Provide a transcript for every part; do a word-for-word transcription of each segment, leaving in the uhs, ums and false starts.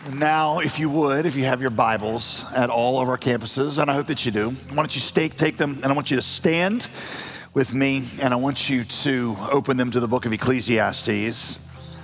Now, if you would, if you have your Bibles at all of our campuses, and I hope that you do, why don't you stay, take them, and I want you to stand with me, and I want you to open them to the book of Ecclesiastes.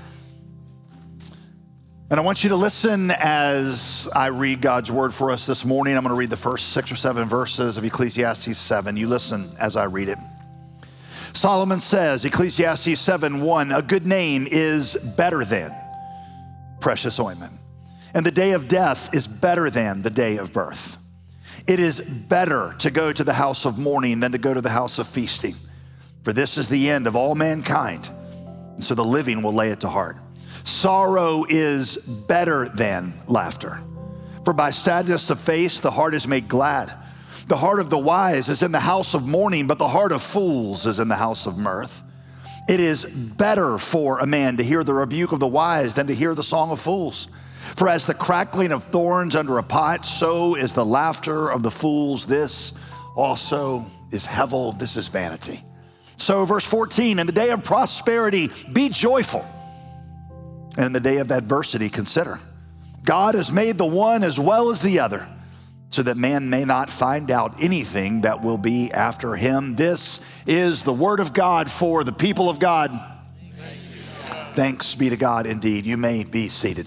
And I want you to listen as I read God's word for us this morning. I'm going to read the first six or seven verses of Ecclesiastes seven. You listen as I read it. Solomon says, Ecclesiastes seven one, a good name is better than precious ointment, and the day of death is better than the day of birth. It is better to go to the house of mourning than to go to the house of feasting, for this is the end of all mankind, and so the living will lay it to heart. Sorrow is better than laughter, for by sadness of face the heart is made glad. The heart of the wise is in the house of mourning, but the heart of fools is in the house of mirth. It is better for a man to hear the rebuke of the wise than to hear the song of fools. For as the crackling of thorns under a pot, so is the laughter of the fools. This also is hevel, this is vanity. So verse fourteen, in the day of prosperity, be joyful. And in the day of adversity, consider. God has made the one as well as the other, so that man may not find out anything that will be after him. This is the word of God for the people of God. Thanks be to God, Thanks be to God indeed. You may be seated.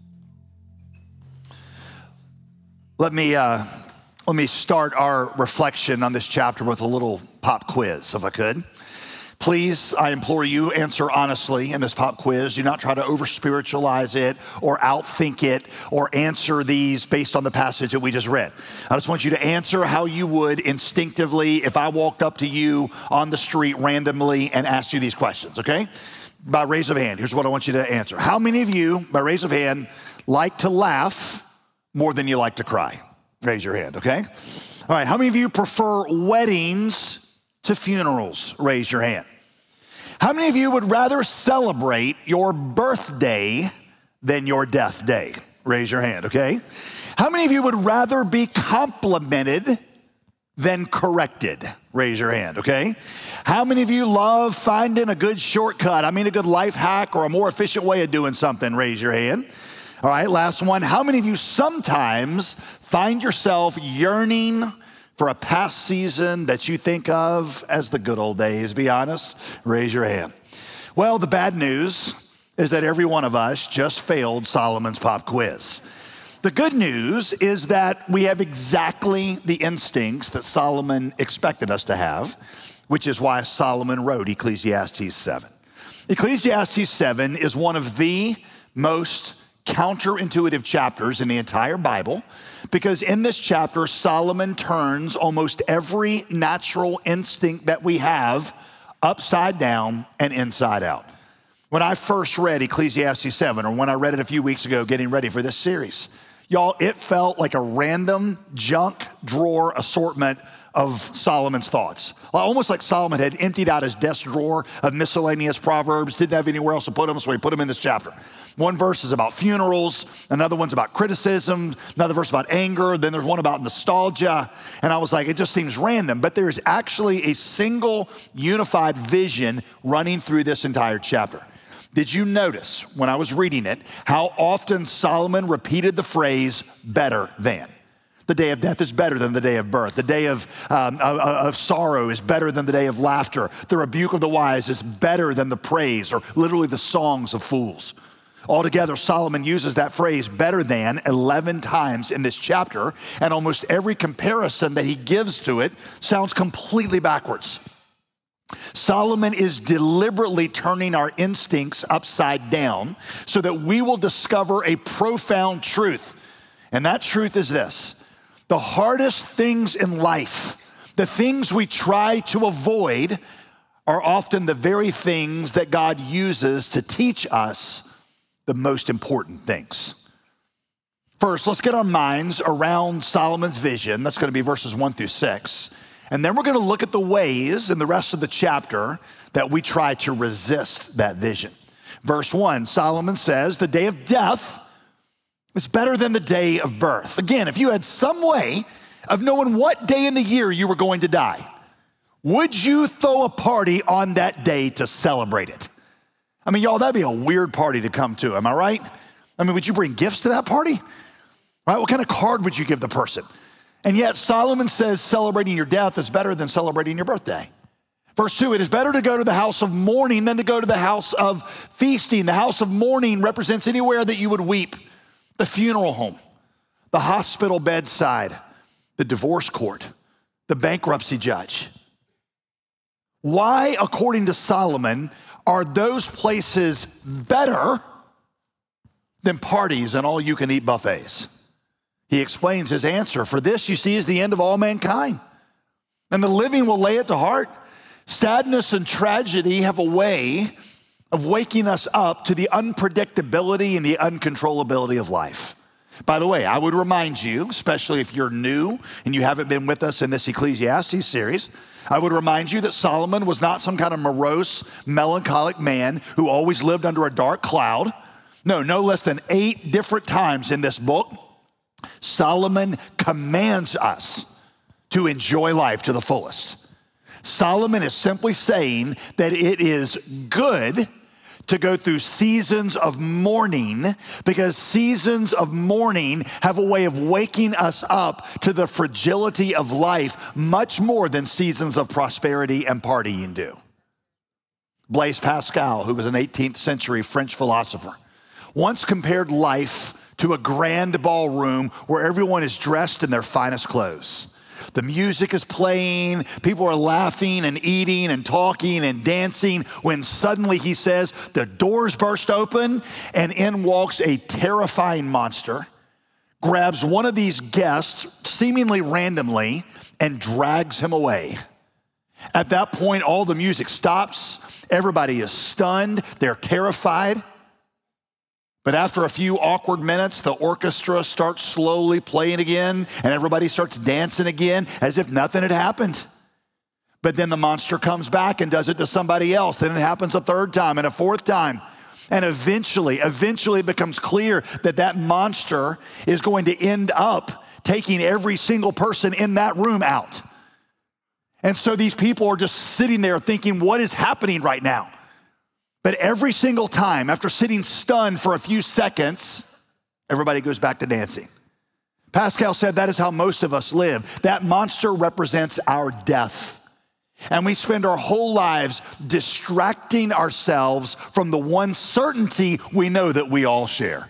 Let me, uh, let me start our reflection on this chapter with a little pop quiz, if I could. Please, I implore you, answer honestly in this pop quiz. Do not try to over-spiritualize it or outthink it or answer these based on the passage that we just read. I just want you to answer how you would instinctively if I walked up to you on the street randomly and asked you these questions, okay? By raise of hand, here's what I want you to answer. How many of you, by raise of hand, like to laugh more than you like to cry? Raise your hand, okay? All right, how many of you prefer weddings to funerals? Raise your hand. How many of you would rather celebrate your birthday than your death day? Raise your hand, okay? How many of you would rather be complimented than corrected? Raise your hand, okay? How many of you love finding a good shortcut? I mean, a good life hack or a more efficient way of doing something? Raise your hand. All right, last one. How many of you sometimes find yourself yearning for a past season that you think of as the good old days? Be honest. Raise your hand. Well, the bad news is that every one of us just failed Solomon's pop quiz. The good news is that we have exactly the instincts that Solomon expected us to have, which is why Solomon wrote Ecclesiastes seven. Ecclesiastes seven is one of the most counterintuitive chapters in the entire Bible, because in this chapter, Solomon turns almost every natural instinct that we have upside down and inside out. When I first read Ecclesiastes seven, or when I read it a few weeks ago getting ready for this series, y'all, it felt like a random junk drawer assortment of Solomon's thoughts. Almost like Solomon had emptied out his desk drawer of miscellaneous proverbs, didn't have anywhere else to put them, so he put them in this chapter. One verse is about funerals, another one's about criticism, another verse about anger, then there's one about nostalgia. And I was like, it just seems random, but there's actually a single unified vision running through this entire chapter. Did you notice when I was reading it how often Solomon repeated the phrase better than? The day of death is better than the day of birth. The day of, um, of, of sorrow is better than the day of laughter. The rebuke of the wise is better than the praise, or literally the songs of fools. Altogether, Solomon uses that phrase better than eleven times in this chapter, and almost every comparison that he gives to it sounds completely backwards. Solomon is deliberately turning our instincts upside down so that we will discover a profound truth. And that truth is this: the hardest things in life, the things we try to avoid, are often the very things that God uses to teach us the most important things. First, let's get our minds around Solomon's vision. That's going to be verses one through six. And then we're going to look at the ways in the rest of the chapter that we try to resist that vision. Verse one, Solomon says, the day of death is better than the day of birth. Again, if you had some way of knowing what day in the year you were going to die, would you throw a party on that day to celebrate it? I mean, y'all, that'd be a weird party to come to, am I right? I mean, would you bring gifts to that party? Right? What kind of card would you give the person? And yet Solomon says celebrating your death is better than celebrating your birthday. Verse two, it is better to go to the house of mourning than to go to the house of feasting. The house of mourning represents anywhere that you would weep. The funeral home, the hospital bedside, the divorce court, the bankruptcy judge. Why, according to Solomon, are those places better than parties and all-you-can-eat buffets? He explains his answer. For this, you see, is the end of all mankind, and the living will lay it to heart. Sadness and tragedy have a way of waking us up to the unpredictability and the uncontrollability of life. By the way, I would remind you, especially if you're new and you haven't been with us in this Ecclesiastes series, I would remind you that Solomon was not some kind of morose, melancholic man who always lived under a dark cloud. No, no less than eight different times in this book, Solomon commands us to enjoy life to the fullest. Solomon is simply saying that it is good to go through seasons of mourning because seasons of mourning have a way of waking us up to the fragility of life much more than seasons of prosperity and partying do. Blaise Pascal, who was an eighteenth century French philosopher, once compared life to a grand ballroom where everyone is dressed in their finest clothes. The music is playing, people are laughing and eating and talking and dancing when suddenly, he says, the doors burst open and in walks a terrifying monster, grabs one of these guests seemingly randomly and drags him away. At that point, all the music stops. Everybody is stunned. They're terrified. But after a few awkward minutes, the orchestra starts slowly playing again, and everybody starts dancing again as if nothing had happened. But then the monster comes back and does it to somebody else. Then it happens a third time and a fourth time. And eventually, eventually it becomes clear that that monster is going to end up taking every single person in that room out. And so these people are just sitting there thinking, what is happening right now? But every single time, after sitting stunned for a few seconds, everybody goes back to dancing. Pascal said that is how most of us live. That monster represents our death. And we spend our whole lives distracting ourselves from the one certainty we know that we all share.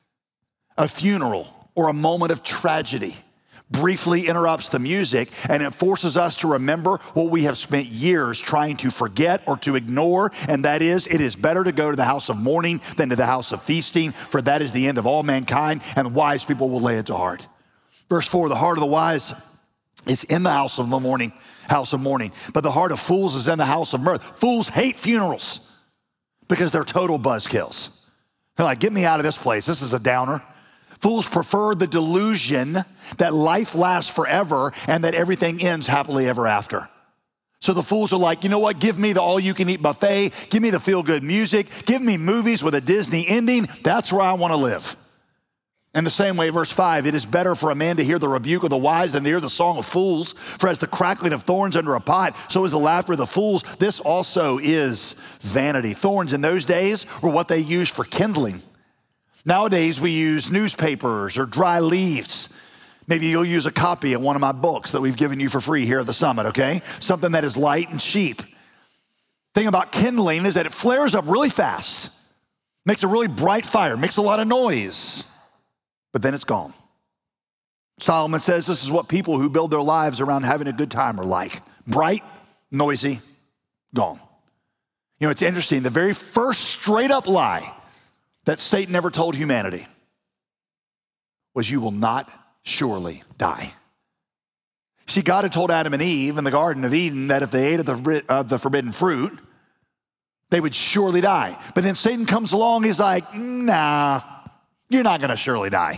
A funeral or a moment of tragedy briefly interrupts the music, and it forces us to remember what we have spent years trying to forget or to ignore, and that is, it is better to go to the house of mourning than to the house of feasting, for that is the end of all mankind, and wise people will lay it to heart. Verse four, the heart of the wise is in the house of the mourning, house of mourning, but the heart of fools is in the house of mirth. Fools hate funerals because they're total buzzkills. They're like, get me out of this place. This is a downer. Fools prefer the delusion that life lasts forever and that everything ends happily ever after. So the fools are like, you know what? Give me the all-you-can-eat buffet. Give me the feel-good music. Give me movies with a Disney ending. That's where I want to live. In the same way, verse five, it is better for a man to hear the rebuke of the wise than to hear the song of fools. For as the crackling of thorns under a pot, so is the laughter of the fools. This also is vanity. Thorns in those days were what they used for kindling. Nowadays, we use newspapers or dry leaves. Maybe you'll use a copy of one of my books that we've given you for free here at the Summit, okay? Something that is light and cheap. Thing about kindling is that it flares up really fast, makes a really bright fire, makes a lot of noise, but then it's gone. Solomon says this is what people who build their lives around having a good time are like. Bright, noisy, gone. You know, it's interesting. The very first straight up lie that Satan ever told humanity was, you will not surely die. See, God had told Adam and Eve in the Garden of Eden that if they ate of the, of the forbidden fruit, they would surely die. But then Satan comes along, he's like, nah, you're not gonna surely die.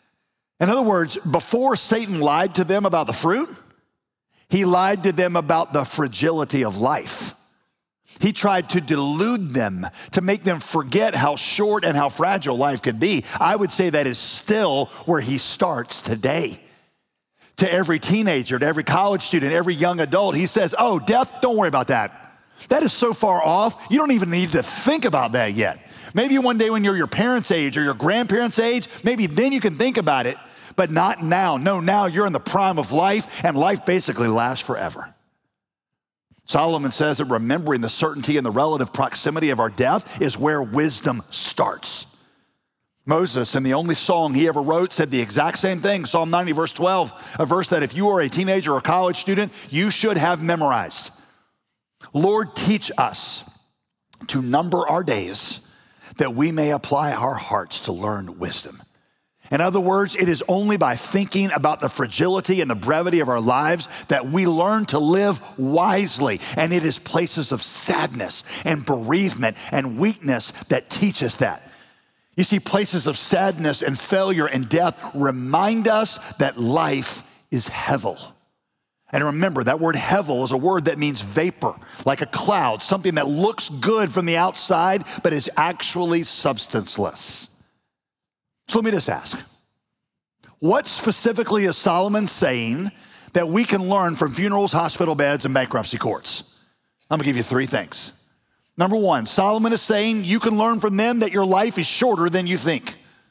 In other words, before Satan lied to them about the fruit, he lied to them about the fragility of life. He tried to delude them, to make them forget how short and how fragile life could be. I would say that is still where he starts today. To every teenager, to every college student, every young adult, he says, oh, death, don't worry about that. That is so far off, you don't even need to think about that yet. Maybe one day when you're your parents' age or your grandparents' age, maybe then you can think about it, but not now. No, now you're in the prime of life, and life basically lasts forever. Solomon says that remembering the certainty and the relative proximity of our death is where wisdom starts. Moses, in the only song he ever wrote, said the exact same thing. Psalm ninety, verse twelve, a verse that if you are a teenager or a college student, you should have memorized. Lord, teach us to number our days that we may apply our hearts to learn wisdom. In other words, it is only by thinking about the fragility and the brevity of our lives that we learn to live wisely. And it is places of sadness and bereavement and weakness that teach us that. You see, places of sadness and failure and death remind us that life is hevel. And remember, that word hevel is a word that means vapor, like a cloud, something that looks good from the outside, but is actually substanceless. So let me just ask, what specifically is Solomon saying that we can learn from funerals, hospital beds, and bankruptcy courts? I'm gonna give you three things. Number one, Solomon is saying you can learn from them that your life is shorter than you think.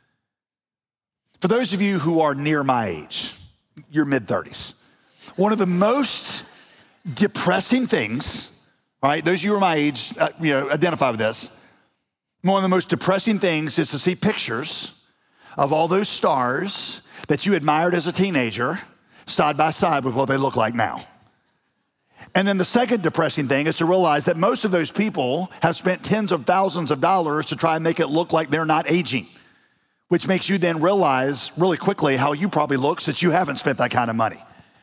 For those of you who are near my age, your mid-thirties, one of the most depressing things, all right, those of you who are my age, uh, you know, identify with this. One of the most depressing things is to see pictures of all those stars that you admired as a teenager side by side with what they look like now. And then the second depressing thing is to realize that most of those people have spent tens of thousands of dollars to try and make it look like they're not aging, which makes you then realize really quickly how you probably look since you haven't spent that kind of money.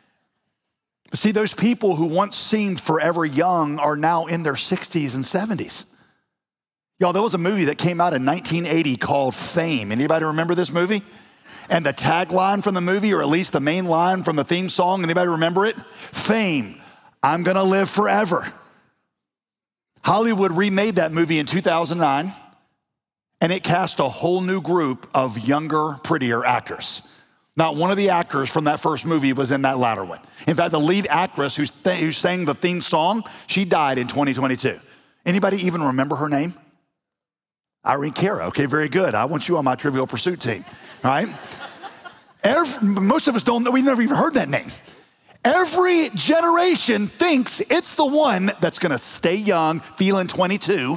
But see, those people who once seemed forever young are now in their sixties and seventies. Y'all, there was a movie that came out in nineteen eighty called Fame. Anybody remember this movie? And the tagline from the movie, or at least the main line from the theme song, anybody remember it? Fame, I'm gonna live forever. Hollywood remade that movie in two thousand nine, and it cast a whole new group of younger, prettier actors. Not one of the actors from that first movie was in that latter one. In fact, the lead actress who, th- who sang the theme song, she died in twenty twenty-two. Anybody even remember her name? Irene Cara. Okay, very good. I want you on my Trivial Pursuit team, all right? Every, most of us don't know, we've never even heard that name. Every generation thinks it's the one that's gonna stay young, feeling twenty-two,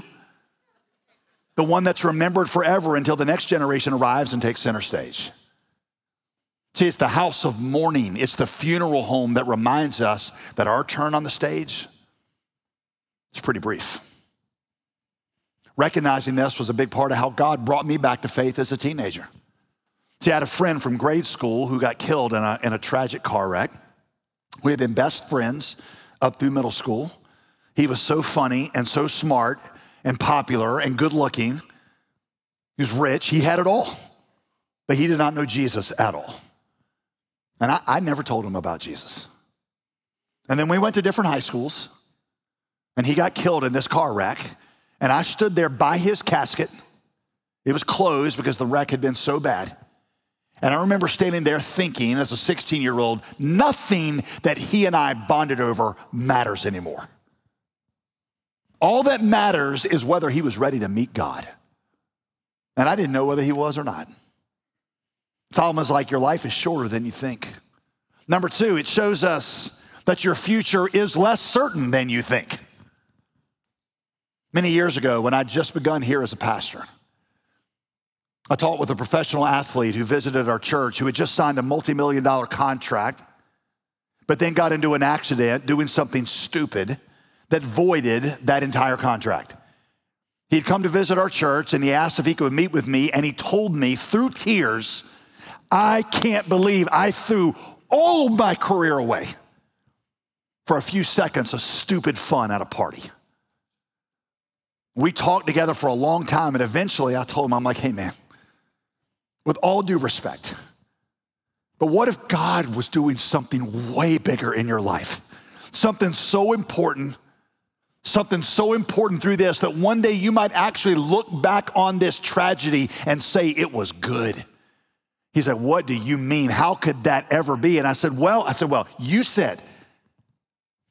the one that's remembered forever until the next generation arrives and takes center stage. See, it's the house of mourning. It's the funeral home that reminds us that our turn on the stage is pretty brief. Recognizing this was a big part of how God brought me back to faith as a teenager. See, I had a friend from grade school who got killed in a, in a tragic car wreck. We had been best friends up through middle school. He was so funny and so smart and popular and good looking. He was rich, he had it all, but he did not know Jesus at all. And I, I never told him about Jesus. And then we went to different high schools, and he got killed in this car wreck. And I stood there by his casket. It was closed because the wreck had been so bad. And I remember standing there thinking as a sixteen-year-old, nothing that he and I bonded over matters anymore. All that matters is whether he was ready to meet God. And I didn't know whether he was or not. Solomon's like, your life is shorter than you think. Number two, it shows us that your future is less certain than you think. Many years ago, when I'd just begun here as a pastor, I talked with a professional athlete who visited our church who had just signed a multi-million dollar contract, but then got into an accident doing something stupid that voided that entire contract. He'd come to visit our church and he asked if he could meet with me, and he told me through tears, I can't believe I threw all of my career away for a few seconds of stupid fun at a party. We talked together for a long time, and eventually I told him, I'm like, hey man, with all due respect, but what if God was doing something way bigger in your life? Something so important, something so important through this that one day you might actually look back on this tragedy and say it was good. He said, what do you mean? How could that ever be? And I said, well, I said, well, you said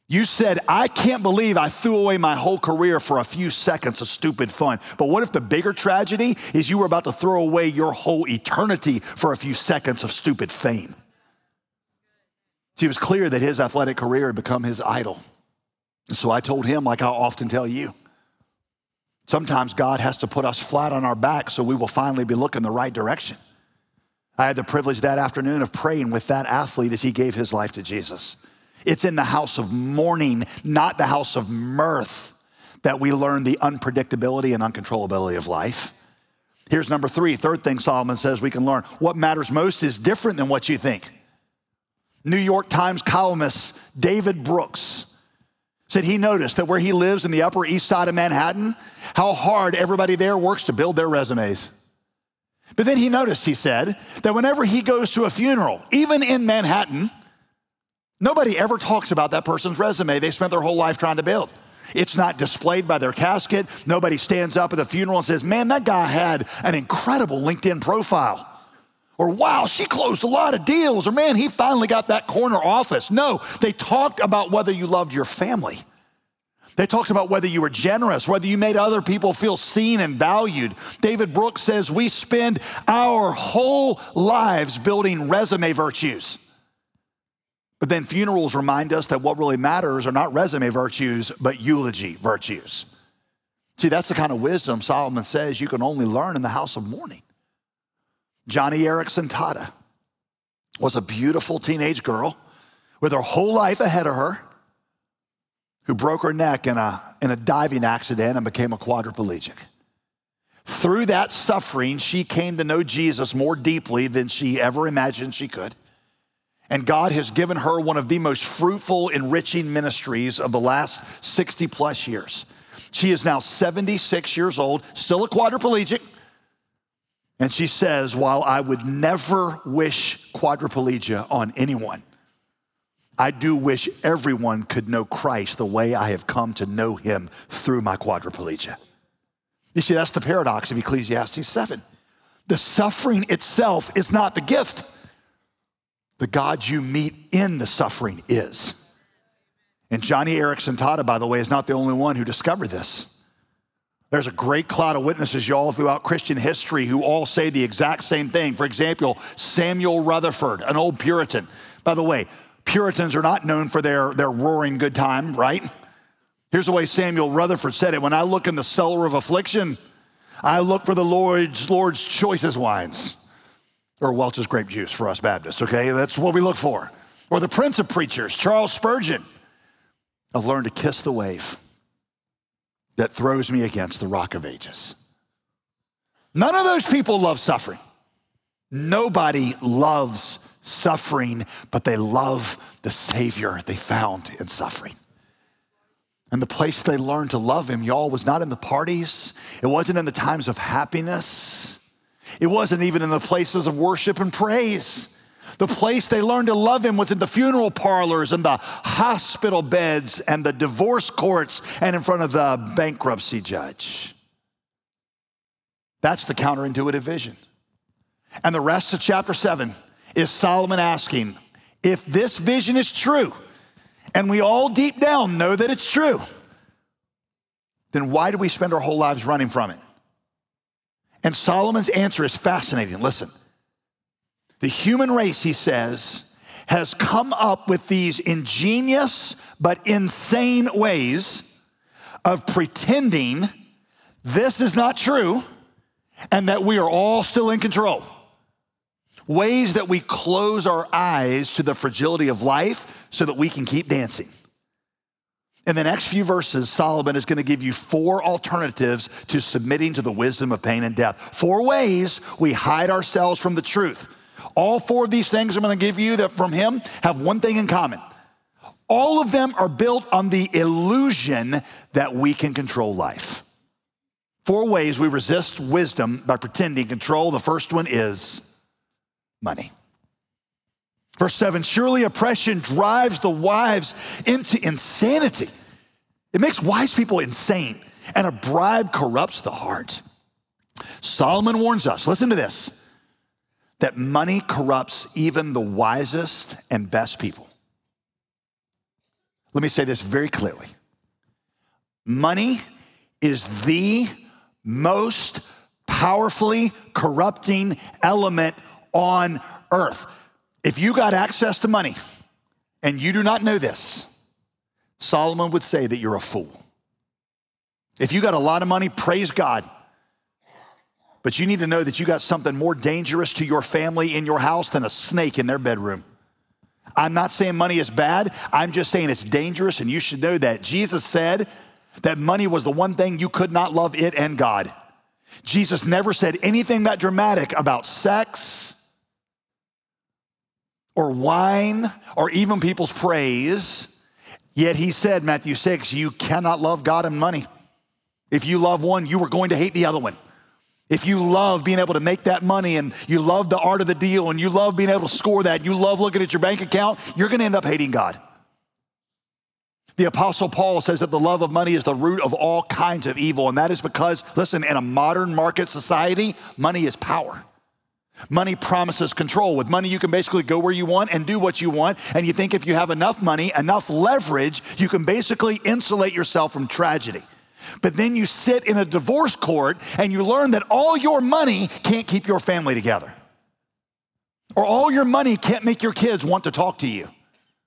You said, I can't believe I threw away my whole career for a few seconds of stupid fun. But what if the bigger tragedy is you were about to throw away your whole eternity for a few seconds of stupid fame? See, it was clear that his athletic career had become his idol. And so I told him, like I often tell you, sometimes God has to put us flat on our back so we will finally be looking the right direction. I had the privilege that afternoon of praying with that athlete as he gave his life to Jesus. It's in the house of mourning, not the house of mirth, that we learn the unpredictability and uncontrollability of life. Here's number three, third thing Solomon says we can learn. What matters most is different than what you think. New York Times columnist David Brooks said he noticed that where he lives in the Upper East Side of Manhattan, how hard everybody there works to build their resumes. But then he noticed, he said, that whenever he goes to a funeral, even in Manhattan, nobody ever talks about that person's resume they spent their whole life trying to build. It's not displayed by their casket. Nobody stands up at the funeral and says, man, that guy had an incredible LinkedIn profile. Or, wow, she closed a lot of deals. Or, man, he finally got that corner office. No, they talked about whether you loved your family. They talked about whether you were generous, whether you made other people feel seen and valued. David Brooks says we spend our whole lives building resume virtues. But then funerals remind us that what really matters are not resume virtues, but eulogy virtues. See, that's the kind of wisdom Solomon says you can only learn in the house of mourning. Johnny Erickson Tata was a beautiful teenage girl with her whole life ahead of her who broke her neck in a, in a diving accident and became a quadriplegic. Through that suffering, she came to know Jesus more deeply than she ever imagined she could. And God has given her one of the most fruitful, enriching ministries of the last sixty plus years. She is now seventy-six years old, still a quadriplegic. And she says, while I would never wish quadriplegia on anyone, I do wish everyone could know Christ the way I have come to know him through my quadriplegia. You see, that's the paradox of Ecclesiastes seven. The suffering itself is not the gift. The God you meet in the suffering is. And Johnny Erickson Tata, by the way, is not the only one who discovered this. There's a great cloud of witnesses, y'all, throughout Christian history who all say the exact same thing. For example, Samuel Rutherford, an old Puritan. By the way, Puritans are not known for their, their roaring good time, right? Here's the way Samuel Rutherford said it. When I look in the cellar of affliction, I look for the Lord's, Lord's choicest wines. Or Welch's grape juice for us Baptists, okay? That's what we look for. Or the Prince of Preachers, Charles Spurgeon. I've learned to kiss the wave that throws me against the rock of ages. None of those people love suffering. Nobody loves suffering, but they love the Savior they found in suffering. And the place they learned to love him, y'all, was not in the parties. It wasn't in the times of happiness. It wasn't even in the places of worship and praise. The place they learned to love him was in the funeral parlors and the hospital beds and the divorce courts and in front of the bankruptcy judge. That's the counterintuitive vision. And the rest of chapter seven is Solomon asking, if this vision is true, and we all deep down know that it's true, then why do we spend our whole lives running from it? And Solomon's answer is fascinating. Listen, the human race, he says, has come up with these ingenious but insane ways of pretending this is not true and that we are all still in control. Ways that we close our eyes to the fragility of life so that we can keep dancing. In the next few verses, Solomon is going to give you four alternatives to submitting to the wisdom of pain and death. Four ways we hide ourselves from the truth. All four of these things I'm going to give you that from him have one thing in common. All of them are built on the illusion that we can control life. Four ways we resist wisdom by pretending control. The first one is money. Verse seven, surely oppression drives the wise into insanity. It makes wise people insane, and a bribe corrupts the heart. Solomon warns us, listen to this, that money corrupts even the wisest and best people. Let me say this very clearly. Money is the most powerfully corrupting element on earth. If you got access to money and you do not know this, Solomon would say that you're a fool. If you got a lot of money, praise God. But you need to know that you got something more dangerous to your family in your house than a snake in their bedroom. I'm not saying money is bad. I'm just saying it's dangerous, and you should know that. Jesus said that money was the one thing you could not love it and God. Jesus never said anything that dramatic about sex or wine or even people's praise. Yet he said, Matthew six, you cannot love God and money. If you love one, you are going to hate the other one. If you love being able to make that money and you love the art of the deal and you love being able to score that, and you love looking at your bank account, you're going to end up hating God. The Apostle Paul says that the love of money is the root of all kinds of evil. And that is because, listen, in a modern market society, money is power. Money promises control. With money, you can basically go where you want and do what you want. And you think if you have enough money, enough leverage, you can basically insulate yourself from tragedy. But then you sit in a divorce court and you learn that all your money can't keep your family together. Or all your money can't make your kids want to talk to you.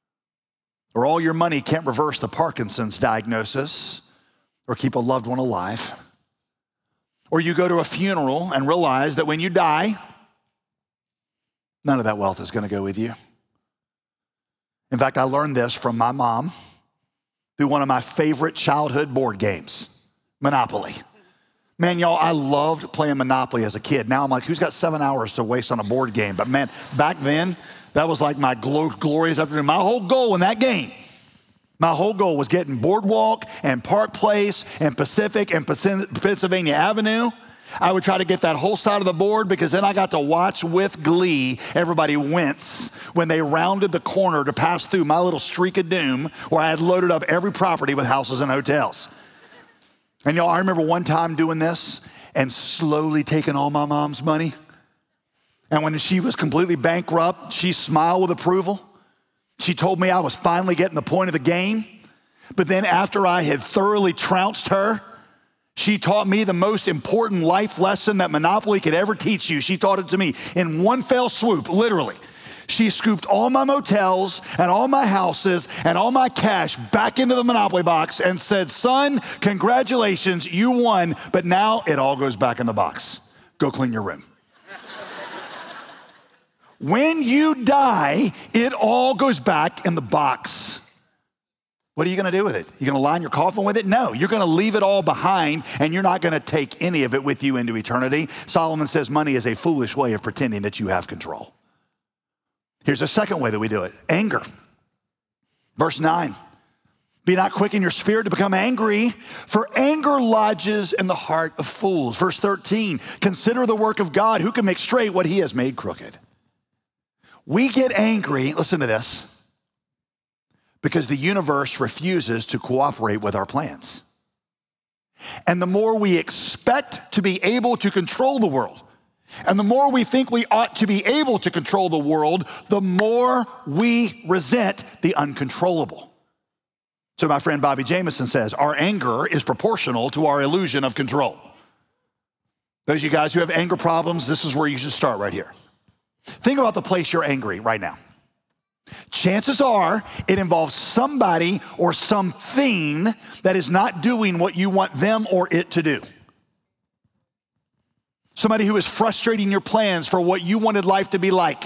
Or all your money can't reverse the Parkinson's diagnosis or keep a loved one alive. Or you go to a funeral and realize that when you die, none of that wealth is going to go with you. In fact, I learned this from my mom through one of my favorite childhood board games, Monopoly. Man, y'all, I loved playing Monopoly as a kid. Now I'm like, who's got seven hours to waste on a board game? But man, back then, that was like my glorious afternoon. My whole goal in that game, my whole goal was getting Boardwalk and Park Place and Pacific and Pennsylvania Avenue. I would try to get that whole side of the board because then I got to watch with glee everybody wince when they rounded the corner to pass through my little streak of doom where I had loaded up every property with houses and hotels. And y'all, I remember one time doing this and slowly taking all my mom's money. And when she was completely bankrupt, she smiled with approval. She told me I was finally getting the point of the game. But then after I had thoroughly trounced her, she taught me the most important life lesson that Monopoly could ever teach you. She taught it to me in one fell swoop, literally. She scooped all my motels and all my houses and all my cash back into the Monopoly box and said, son, congratulations, you won, but now it all goes back in the box. Go clean your room. When you die, it all goes back in the box. What are you going to do with it? You're going to line your coffin with it? No, you're going to leave it all behind and you're not going to take any of it with you into eternity. Solomon says money is a foolish way of pretending that you have control. Here's a second way that we do it, anger. Verse nine, be not quick in your spirit to become angry, for anger lodges in the heart of fools. Verse thirteen, consider the work of God, who can make straight what he has made crooked. We get angry, listen to this, because the universe refuses to cooperate with our plans. And the more we expect to be able to control the world, and the more we think we ought to be able to control the world, the more we resent the uncontrollable. So my friend Bobby Jameson says, our anger is proportional to our illusion of control. Those of you guys who have anger problems, this is where you should start right here. Think about the place you're angry right now. Chances are it involves somebody or something that is not doing what you want them or it to do. Somebody who is frustrating your plans for what you wanted life to be like.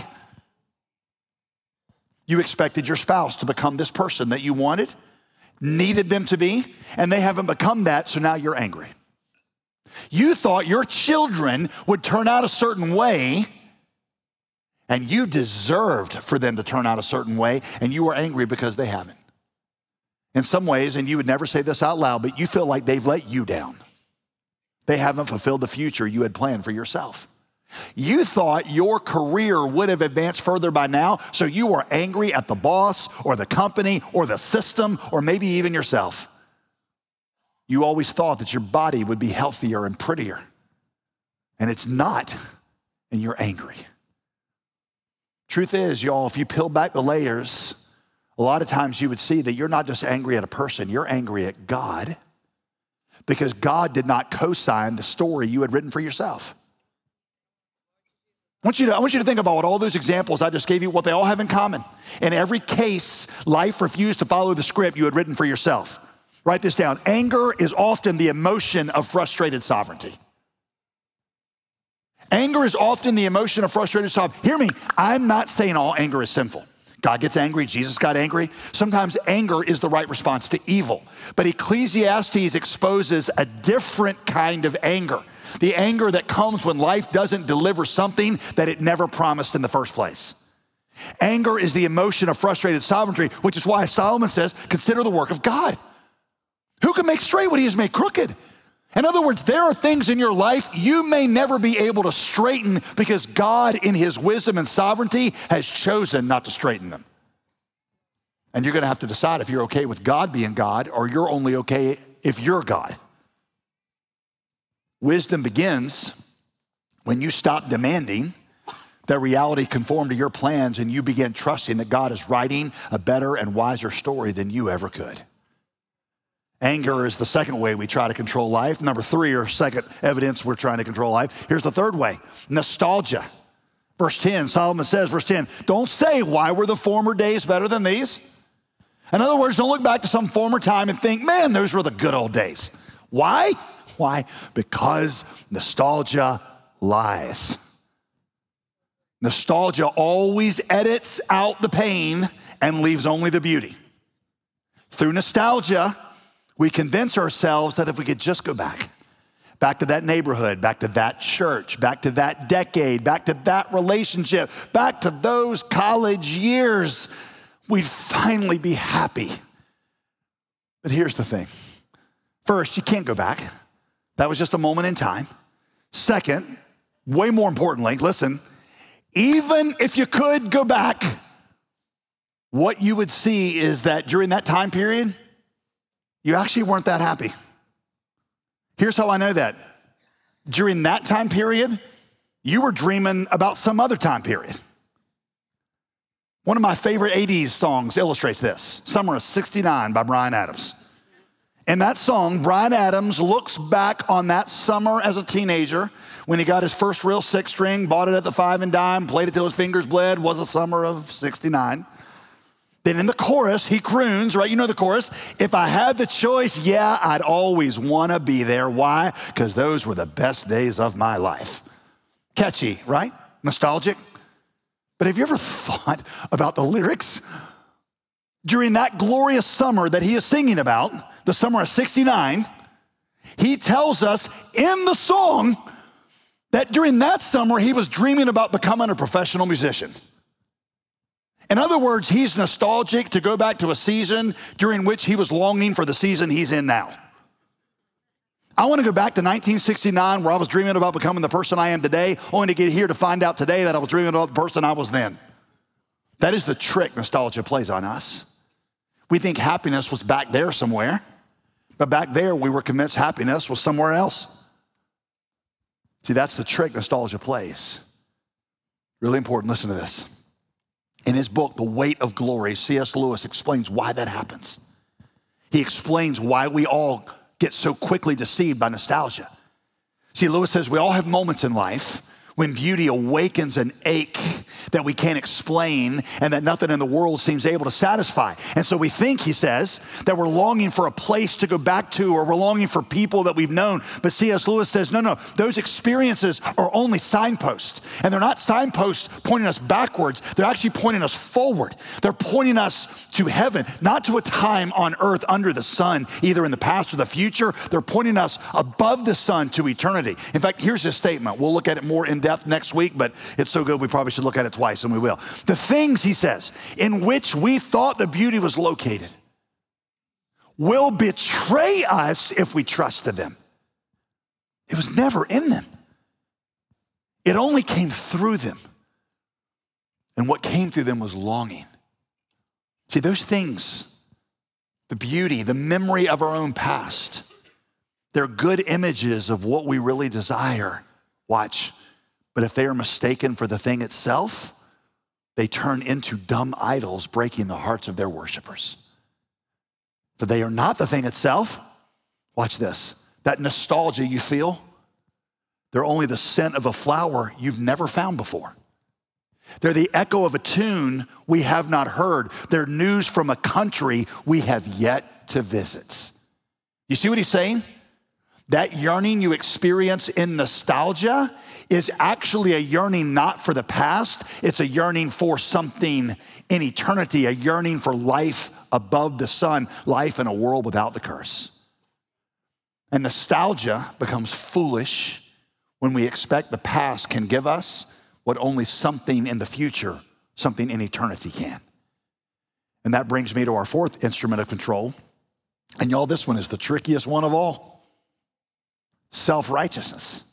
You expected your spouse to become this person that you wanted, needed them to be, and they haven't become that, so now you're angry. You thought your children would turn out a certain way, and you deserved for them to turn out a certain way, and you were angry because they haven't. In some ways, and you would never say this out loud, but you feel like they've let you down. They haven't fulfilled the future you had planned for yourself. You thought your career would have advanced further by now, so you were angry at the boss or the company or the system or maybe even yourself. You always thought that your body would be healthier and prettier, and it's not, and you're angry. Truth is, y'all, if you peel back the layers a lot of times you would see that you're not just angry at a person, you're angry at God because God did not co-sign the story you had written for yourself. I want you to, I want you to think about what all those examples I just gave you, what they all have in common. In every case, life refused to follow the script you had written for yourself. Write this down. Anger is often the emotion of frustrated sovereignty. Anger is often the emotion of frustrated sovereignty. Hear me, I'm not saying all anger is sinful. God gets angry, Jesus got angry. Sometimes anger is the right response to evil. But Ecclesiastes exposes a different kind of anger. The anger that comes when life doesn't deliver something that it never promised in the first place. Anger is the emotion of frustrated sovereignty, which is why Solomon says, consider the work of God. Who can make straight what he has made crooked? In other words, there are things in your life you may never be able to straighten because God in his wisdom and sovereignty has chosen not to straighten them. And you're gonna have to decide if you're okay with God being God or you're only okay if you're God. Wisdom begins when you stop demanding that reality conform to your plans and you begin trusting that God is writing a better and wiser story than you ever could. Anger is the second way we try to control life. Number three, or second evidence we're trying to control life. Here's the third way, nostalgia. Verse ten, Solomon says, verse ten, don't say, why were the former days better than these? In other words, don't look back to some former time and think, man, those were the good old days. Why? Why? Because nostalgia lies. Nostalgia always edits out the pain and leaves only the beauty. Through nostalgia, we convince ourselves that if we could just go back, back to that neighborhood, back to that church, back to that decade, back to that relationship, back to those college years, we'd finally be happy. But here's the thing. First, you can't go back. That was just a moment in time. Second, way more importantly, listen, even if you could go back, what you would see is that during that time period, you actually weren't that happy. Here's how I know that. During that time period, you were dreaming about some other time period. One of my favorite eighties songs illustrates this. Summer of sixty-nine by Bryan Adams. In that song, Bryan Adams looks back on that summer as a teenager when he got his first real six string, bought it at the five and dime, played it till his fingers bled, was the summer of sixty-nine. Then in the chorus, he croons, right? You know the chorus. If I had the choice, yeah, I'd always want to be there. Why? Because those were the best days of my life. Catchy, right? Nostalgic. But have you ever thought about the lyrics? During that glorious summer that he is singing about, the summer of sixty-nine, he tells us in the song that during that summer, he was dreaming about becoming a professional musician. In other words, he's nostalgic to go back to a season during which he was longing for the season he's in now. I want to go back to nineteen sixty-nine where I was dreaming about becoming the person I am today, only to get here to find out today that I was dreaming about the person I was then. That is the trick nostalgia plays on us. We think happiness was back there somewhere, but back there we were convinced happiness was somewhere else. See, that's the trick nostalgia plays. Really important, listen to this. In his book, The Weight of Glory, C S Lewis explains why that happens. He explains why we all get so quickly deceived by nostalgia. See, Lewis says we all have moments in life when beauty awakens an ache that we can't explain and that nothing in the world seems able to satisfy. And so we think, he says, that we're longing for a place to go back to or we're longing for people that we've known. But C S Lewis says, no, no, those experiences are only signposts. And they're not signposts pointing us backwards. They're actually pointing us forward. They're pointing us to heaven, not to a time on earth under the sun, either in the past or the future. They're pointing us above the sun to eternity. In fact, here's his statement. We'll look at it more in depth next week, but it's so good we probably should look at it twice, and we will. The things, he says, in which we thought the beauty was located will betray us if we trusted them. It was never in them. It only came through them. And what came through them was longing. See, those things, the beauty, the memory of our own past, they're good images of what we really desire. Watch. But if they are mistaken for the thing itself, they turn into dumb idols, breaking the hearts of their worshipers. For they are not the thing itself. Watch this. That nostalgia you feel, they're only the scent of a flower you've never found before. They're the echo of a tune we have not heard. They're news from a country we have yet to visit. You see what he's saying? That yearning you experience in nostalgia is actually a yearning not for the past. It's a yearning for something in eternity, a yearning for life above the sun, life in a world without the curse. And nostalgia becomes foolish when we expect the past can give us what only something in the future, something in eternity can. And that brings me to our fourth instrument of control. And y'all, this one is the trickiest one of all. Self-righteousness.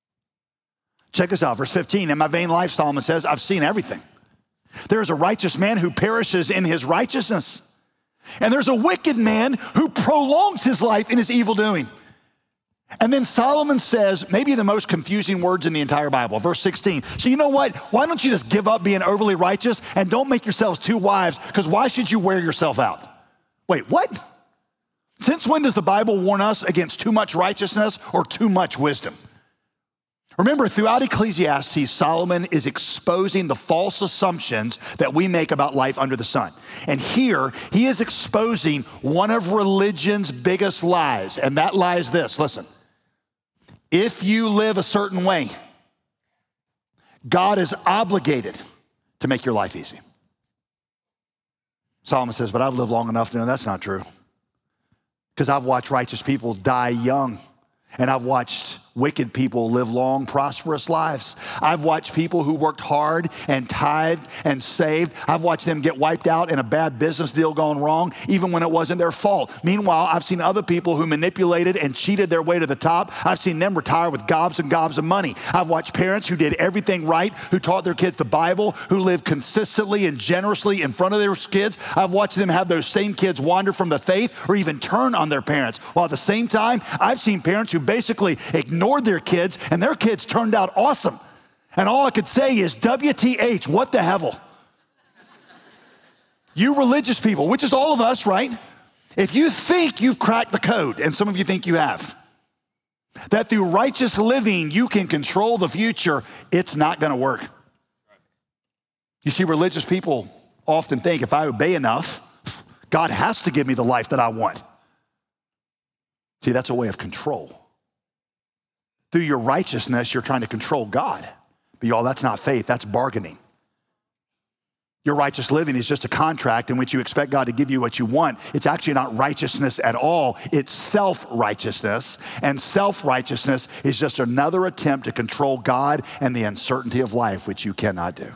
Check this out, verse fifteen. In my vain life, Solomon says, I've seen everything. There is a righteous man who perishes in his righteousness. And there's a wicked man who prolongs his life in his evil doing. And then Solomon says, maybe the most confusing words in the entire Bible, verse sixteen. So you know what? Why don't you just give up being overly righteous and don't make yourselves too wise, because why should you wear yourself out? Wait, what? Since when does the Bible warn us against too much righteousness or too much wisdom? Remember, throughout Ecclesiastes, Solomon is exposing the false assumptions that we make about life under the sun. And here, he is exposing one of religion's biggest lies, and that lie is this, listen. If you live a certain way, God is obligated to make your life easy. Solomon says, but I've lived long enough to know that's not true. Because I've watched righteous people die young, and I've watched wicked people live long, prosperous lives. I've watched people who worked hard and tithed and saved. I've watched them get wiped out in a bad business deal gone wrong, even when it wasn't their fault. Meanwhile, I've seen other people who manipulated and cheated their way to the top. I've seen them retire with gobs and gobs of money. I've watched parents who did everything right, who taught their kids the Bible, who lived consistently and generously in front of their kids. I've watched them have those same kids wander from the faith or even turn on their parents. While at the same time, I've seen parents who basically ignored their kids, and their kids turned out awesome. And all I could say is, W T H, what the hell? You religious people, which is all of us, right? If you think you've cracked the code, and some of you think you have, that through righteous living you can control the future, it's not gonna work. You see, religious people often think if I obey enough, God has to give me the life that I want. See, that's a way of control. Through your righteousness, you're trying to control God. But y'all, that's not faith, that's bargaining. Your righteous living is just a contract in which you expect God to give you what you want. It's actually not righteousness at all. It's self-righteousness. And self-righteousness is just another attempt to control God and the uncertainty of life, which you cannot do.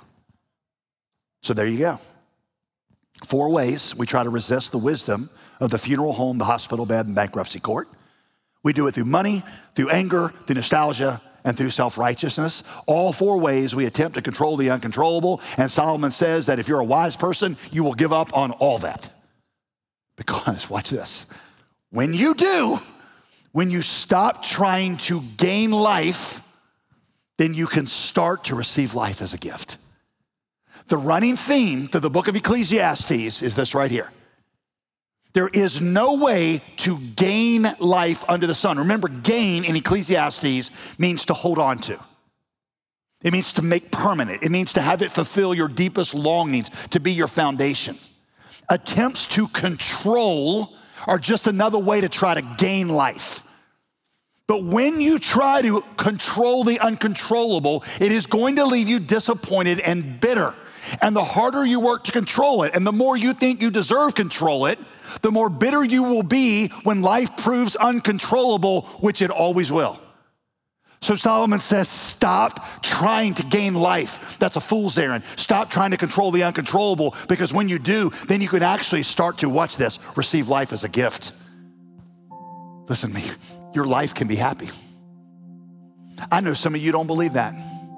So there you go. Four ways we try to resist the wisdom of the funeral home, the hospital bed, and bankruptcy court. We do it through money, through anger, through nostalgia, and through self-righteousness. All four ways we attempt to control the uncontrollable. And Solomon says that if you're a wise person, you will give up on all that. Because, watch this, when you do, when you stop trying to gain life, then you can start to receive life as a gift. The running theme through the book of Ecclesiastes is this right here. There is no way to gain life under the sun. Remember, gain in Ecclesiastes means to hold on to. It means to make permanent. It means to have it fulfill your deepest longings, to be your foundation. Attempts to control are just another way to try to gain life. But when you try to control the uncontrollable, it is going to leave you disappointed and bitter. And the harder you work to control it, and the more you think you deserve control it, the more bitter you will be when life proves uncontrollable, which it always will. So Solomon says, stop trying to gain life. That's a fool's errand. Stop trying to control the uncontrollable, because when you do, then you can actually start to, watch this, receive life as a gift. Listen to me, your life can be happy. I know some of you don't believe that.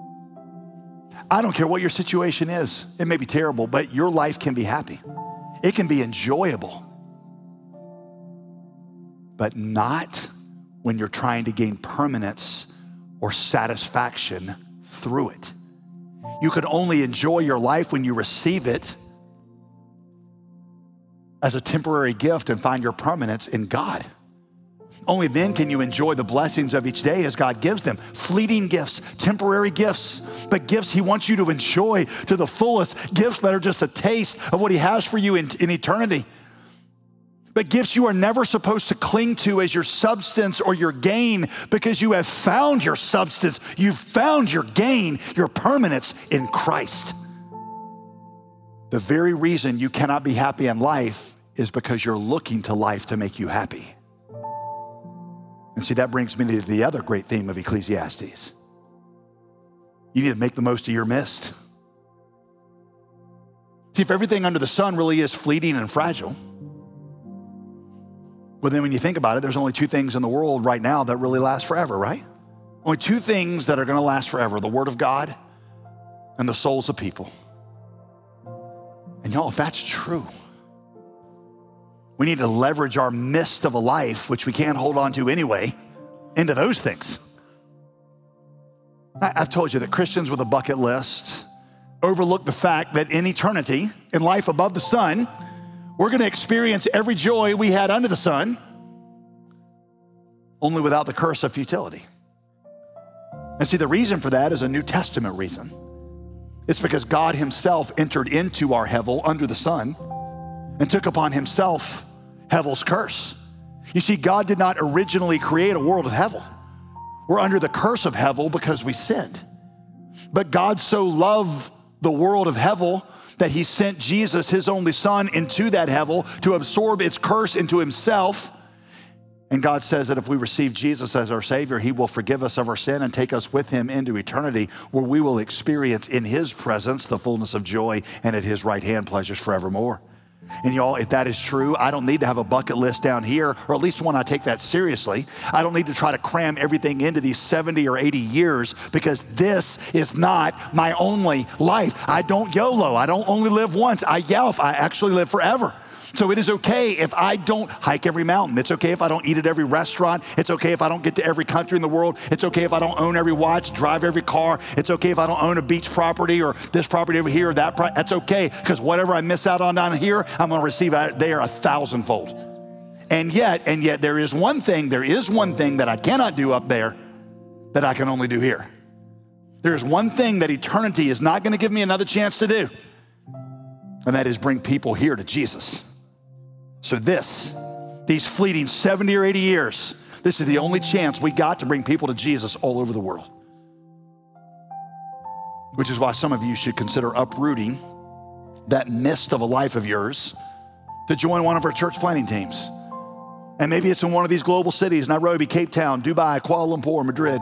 I don't care what your situation is. It may be terrible, but your life can be happy. It can be enjoyable. But not when you're trying to gain permanence or satisfaction through it. You can only enjoy your life when you receive it as a temporary gift and find your permanence in God. Only then can you enjoy the blessings of each day as God gives them. Fleeting gifts, temporary gifts, but gifts he wants you to enjoy to the fullest. Gifts that are just a taste of what he has for you in, in eternity. But gifts you are never supposed to cling to as your substance or your gain, because you have found your substance, you've found your gain, your permanence in Christ. The very reason you cannot be happy in life is because you're looking to life to make you happy. And see, that brings me to the other great theme of Ecclesiastes. You need to make the most of your mist. See, if everything under the sun really is fleeting and fragile, well, then when you think about it, there's only two things in the world right now that really last forever, right? Only two things that are gonna last forever: the Word of God and the souls of people. And y'all, if that's true, we need to leverage our mist of a life, which we can't hold on to anyway, into those things. I've told you that Christians with a bucket list overlook the fact that in eternity, in life above the sun, we're gonna experience every joy we had under the sun, only without the curse of futility. And see, the reason for that is a New Testament reason. It's because God himself entered into our hevel under the sun and took upon himself Hevel's curse. You see, God did not originally create a world of Hevel. We're under the curse of Hevel because we sinned. But God so loved the world of Hevel that he sent Jesus, his only son, into that Hevel to absorb its curse into himself. And God says that if we receive Jesus as our Savior, he will forgive us of our sin and take us with him into eternity, where we will experience in his presence the fullness of joy, and at his right hand pleasures forevermore. And y'all, if that is true, I don't need to have a bucket list down here, or at least one, I take that seriously. I don't need to try to cram everything into these seventy or eighty years, because this is not my only life. I don't YOLO. I don't only live once. I YALF. I actually live forever. So it is okay if I don't hike every mountain. It's okay if I don't eat at every restaurant. It's okay if I don't get to every country in the world. It's okay if I don't own every watch, drive every car. It's okay if I don't own a beach property or this property over here or that. Pro- That's okay, because whatever I miss out on down here, I'm gonna receive out there a thousandfold. And yet, and yet there is one thing, there is one thing that I cannot do up there that I can only do here. There is one thing that eternity is not gonna give me another chance to do, and that is bring people here to Jesus. So this, these fleeting seventy or eighty years, this is the only chance we got to bring people to Jesus all over the world. Which is why some of you should consider uprooting that mist of a life of yours to join one of our church planting teams. And maybe it's in one of these global cities: Nairobi, Cape Town, Dubai, Kuala Lumpur, Madrid.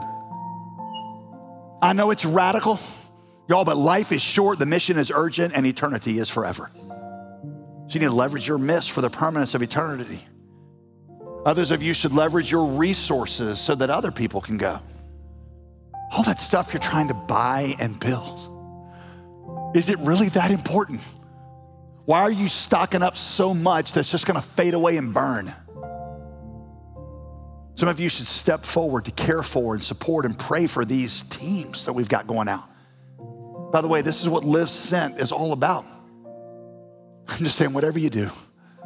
I know it's radical, y'all, but life is short, the mission is urgent, and eternity is forever. So you need to leverage your mist for the permanence of eternity. Others of you should leverage your resources so that other people can go. All that stuff you're trying to buy and build, is it really that important? Why are you stocking up so much that's just gonna fade away and burn? Some of you should step forward to care for and support and pray for these teams that we've got going out. By the way, this is what Live Sent is all about. I'm just saying, whatever you do,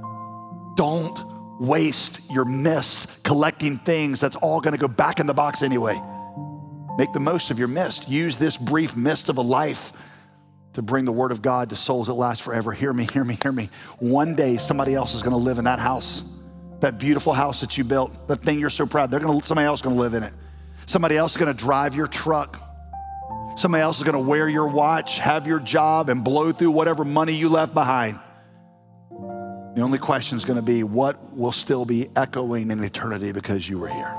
don't waste your mist collecting things that's all gonna go back in the box anyway. Make the most of your mist. Use this brief mist of a life to bring the word of God to souls that last forever. Hear me, hear me, hear me. One day, somebody else is gonna live in that house, that beautiful house that you built, the thing you're so proud. They're gonna, somebody else is gonna live in it. Somebody else is gonna drive your truck. Somebody else is gonna wear your watch, have your job, and blow through whatever money you left behind. The only question is gonna be, what will still be echoing in eternity because you were here?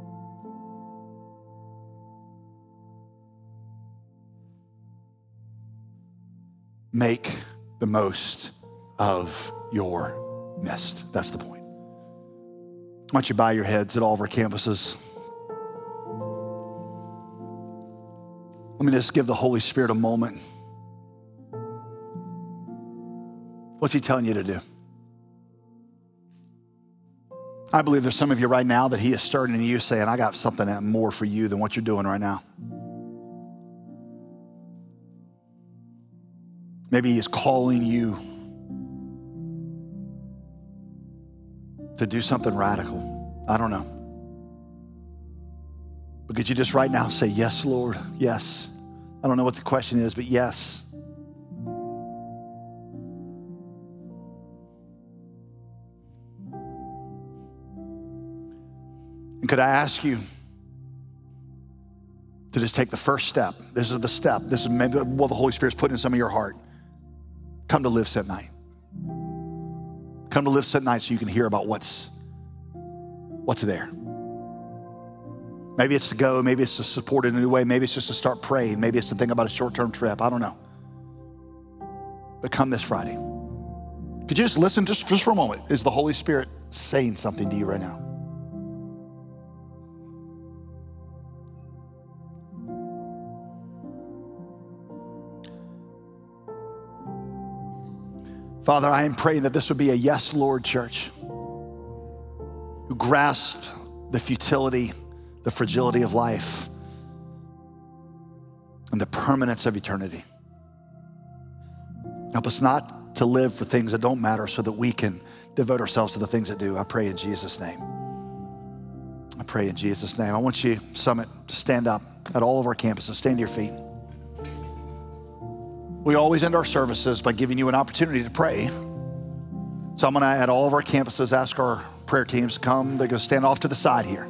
Make the most of your mist. That's the point. Why don't you bow your heads at all of our campuses? Let me just give the Holy Spirit a moment. What's he telling you to do? I believe there's some of you right now that he is stirring in you saying, I got something more for you than what you're doing right now. Maybe he is calling you to do something radical. I don't know. But could you just right now say, yes, Lord, yes. I don't know what the question is, but yes. And could I ask you to just take the first step? This is the step. This is maybe what the Holy Spirit's put in some of your heart. Come to Live Sent Night. Come to Live Sent Night so you can hear about what's, what's there. Maybe it's to go, maybe it's to support in a new way, maybe it's just to start praying, maybe it's to think about a short-term trip, I don't know. But come this Friday. Could you just listen just, just for a moment? Is the Holy Spirit saying something to you right now? Father, I am praying that this would be a yes, Lord church who grasped the futility, the fragility of life, and the permanence of eternity. Help us not to live for things that don't matter so that we can devote ourselves to the things that do. I pray in Jesus' name. I pray in Jesus' name. I want you, Summit, to stand up at all of our campuses. Stand to your feet. We always end our services by giving you an opportunity to pray. So I'm gonna, at all of our campuses, ask our prayer teams to come. They're gonna stand off to the side here.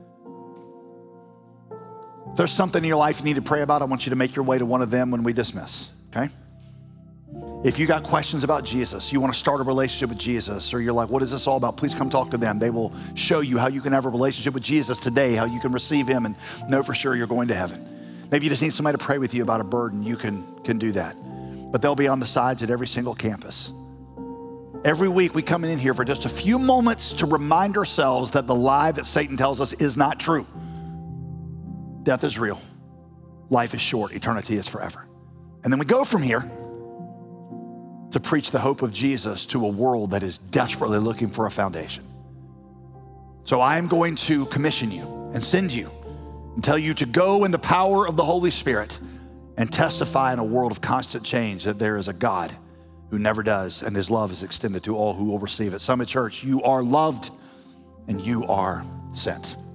If there's something in your life you need to pray about, I want you to make your way to one of them when we dismiss, okay? If you got questions about Jesus, you wanna start a relationship with Jesus, or you're like, what is this all about? Please come talk to them. They will show you how you can have a relationship with Jesus today, how you can receive him and know for sure you're going to heaven. Maybe you just need somebody to pray with you about a burden. You can, can do that. But they'll be on the sides at every single campus. Every week we come in here for just a few moments to remind ourselves that the lie that Satan tells us is not true. Death is real. Life is short. Eternity is forever. And then we go from here to preach the hope of Jesus to a world that is desperately looking for a foundation. So I am going to commission you and send you and tell you to go in the power of the Holy Spirit and testify in a world of constant change that there is a God who never does, and his love is extended to all who will receive it. Summit Church, you are loved and you are sent.